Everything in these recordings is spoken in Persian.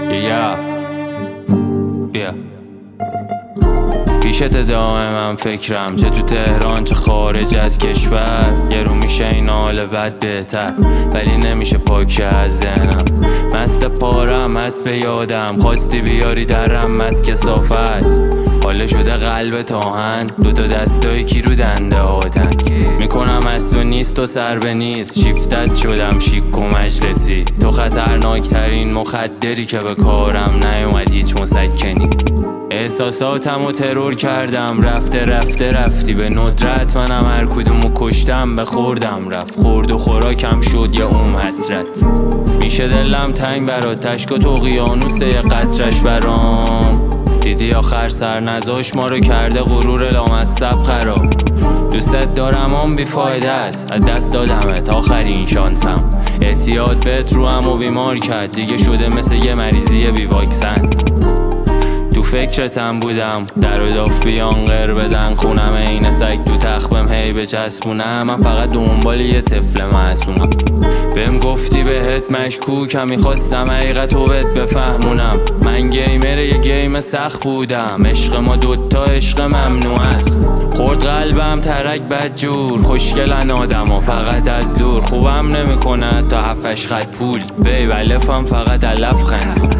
یا بیا پیشت دائما فکرم، چه تو تهران چه خارج از کشور. یه رو میشه این حال بد بهتر، ولی نمیشه پاک از ذهنم. مست پارم هست به یادم، خواستی بیاری درم از کثافت. حاله شده قلب تاهن، دوتا دستای کی رو دنده هاتن. میکنم از تو نیست و سر به نیست، شیفتت شدم شیک و مجلسی. تو خطرناک ترین مخدری که به کارم نیومد هیچ مسکنی. احساساتم و ترور کردم، رفتی به ندرت. منم هر کدومو کشتم به خوردم رفت. خورد و خوراکم شد یه حسرت. میشه دلم تنگ برات، تشک و اقیانوس یه قطرش برام. دیدی آخر سر نزاش ما رو کرده غرور لامصب خراب. دوست دارم آن بیفایده است، از دست دادمت آخرین شانسم. اعتیاد بهت رو هم و بیمار کرد، دیگه شده مثل یه مریضی بی واکسن. تو فکرتم بودم در و داف بیان غیر بدن خونم. این سگ تو تخبم هی بچسبونم، من فقط دنبال یه طفل معصومم. بهم گفتی بهت مشکوکم، میخواستم حقیقتو بهت بفهمونم. من گیمر یه گیم سخت بودم، عشق ما دوتا عشق ممنوع است. خورد قلبم ترک بدجور، خوشگلن آدم ها فقط از دور. خوبم نمیکنه تا 7-8 خط پول، بیب الفم فقط علف خندون.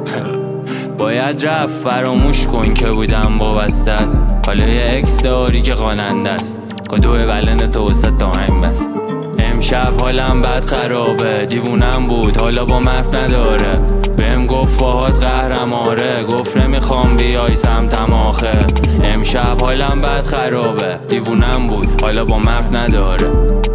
باید رفت فراموش کن که بودم وابستت. حالا یه اکس داری که خواننده است، کدوه بلن تو وسط آهنگ بست. امشب حالم بد خرابه، دیوونم بود حالا با مف نداره. بهم گفت باهات قهرم آره، گفت نمیخوام بیای سمتم آخه. امشب حالم بد خرابه، دیوونم بود حالا با مف نداره.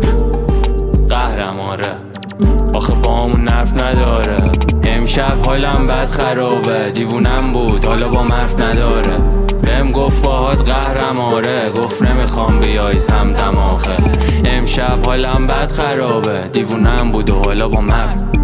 قهرم آره آخه با همون نف نداره. امشب حالم بد خرابه، دیوونم بود حالا با مرف نداره. بهم گفت باهات قهرم آره، گفت نمیخوام بیای سمتم آخه. امشب حالم بد خرابه، دیوونم بود و حالا با مرف